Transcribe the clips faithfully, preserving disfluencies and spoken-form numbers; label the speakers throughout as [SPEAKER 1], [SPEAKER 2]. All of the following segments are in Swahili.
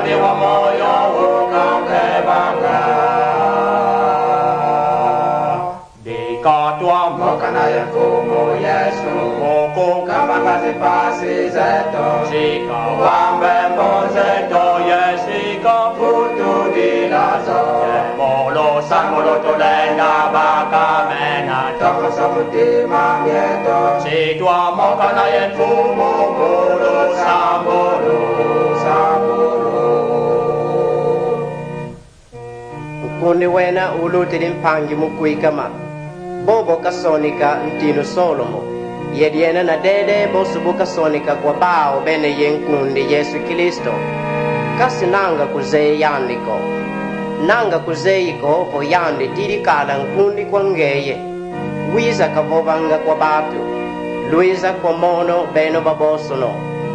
[SPEAKER 1] mkate wa moyo ukakebanga dikatwa mokana ya mfumu Yesu moko kabanga zipasi zeto shika wambe mbozeto yeshika futu dilazo molo samolo tolenda bakamena toko samutima mieto shitwa mokana ya mfumu molo samolo samolo
[SPEAKER 2] ukundi wena ulutili mpangi mukwikama bobo kasonika ntino Solomo yediena na dede bosubu kasonika kwa bao bene yenkundi Yesu Kristo kasi nanga kuzee yandiko nanga kuzeiko vo yandi tirikala nkundi kwa ngeye wiza kavovanga kwa batu luiza kwa mono beno babosono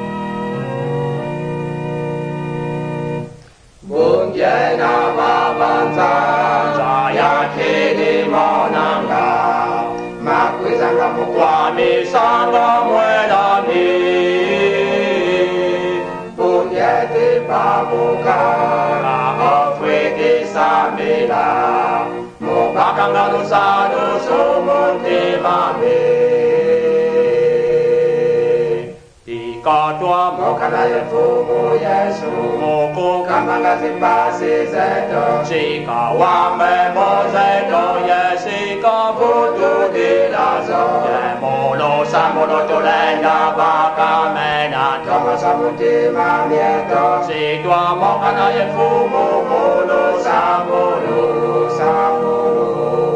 [SPEAKER 1] Bunjena babanza jaya kini monanga makwizanga mukwami sanga mwenami Bunjeti pamuka ofwiki samila mubakanga nusanu sumunti mami Katwa mokana ya mfumu Yesu moko kamanga zipasi zeto shika wambe mozeto yeshika futu dilazo molo samolo tolenda bakamena toma samutima mieto shitwa mokana ya mfumu molo samolo samolo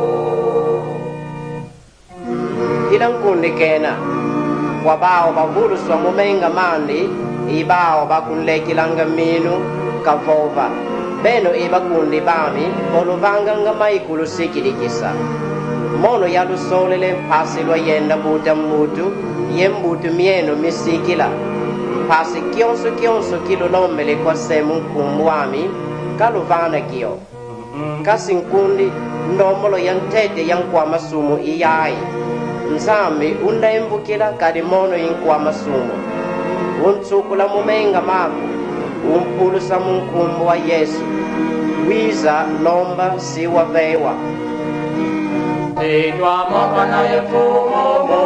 [SPEAKER 2] ilang kundi kena wabao bavulu swa mumenga mandi ibao bakunlekilanga minu kavova beno ibakundi bami boluvanga nga maikulu sikilikisa mono yalusolele mpasi lwa yenda buta mbutu yembutu mieno misikila mpasi kionso kionso kilulombele kwa semu nkumbu wami kaluvana kio kasi nkundi ndomolo yantete yankwa masumu iyayi nzambi undaimbukila kali mono inkwa masumo untsukula mumenga maku umpulusa munkumbu wa Yesu wiza lomba siwa vewa
[SPEAKER 1] Tidwa mokana ya mfumu